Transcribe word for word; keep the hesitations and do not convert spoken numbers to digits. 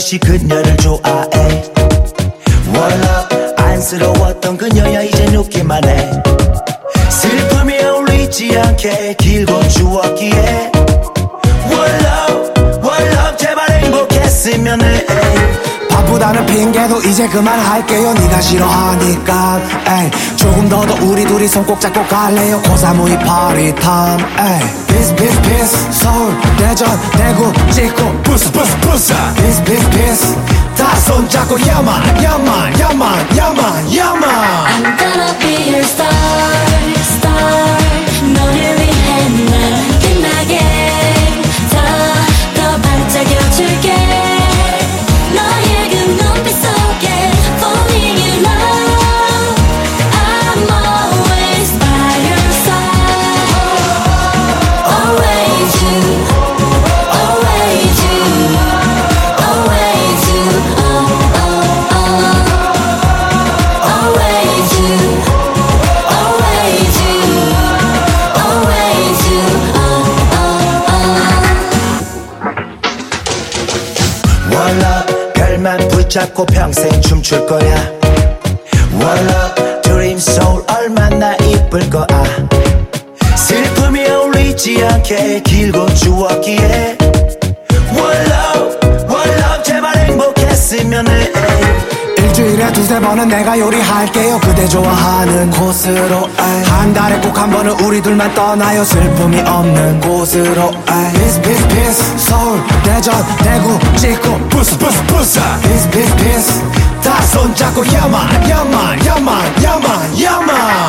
버릇이 그녀를 좋아해. 월러 안쓰러웠던 그녀야 이제 웃기만 해. 슬픔이 어울리지 않게 길고 추웠기에 월러 월러 제발 행복했으면 해. 바쁘다는 핑계도 이제 그만할게요. 네가 싫어하니까 에이. 조금 더 더 우리 둘이 손 꼭 잡고 갈래요. 고사무이 파리 타임 Peace peace peace 서울 대전 대구 찍고 부스 부스 부스 Peace peace peace 다 손잡고 야만 야만 야만 야만 야만 I'm gonna be your star star 너를 위해 난 빛나게 더 더 반짝여줄게. 너의 그 눈빛 속에 falling in love. I'm always by your side. Always you, always you, always you. Oh oh oh. Always you, always you, always you. Oh oh oh. 월러 별만 붙잡고 평생 춤출 거야. 월러 드림 소울 얼마나 이쁠 거야. 슬픔이 어울리지 않게 길고 추웠기에 월러 월러 제발 행복했으면 해. 일주일에 두세 번은 내가 요리할게요. 그대 좋아하는 곳으로 에이. 한 달에 꼭 한 번은 우리 둘만 떠나요. 슬픔이 없는 곳으로 에이. Peace peace peace 서울 대전 대구 찍고 부스 부스 부스 Peace peace peace 다 손잡고 야만 야만 야만 야만 야만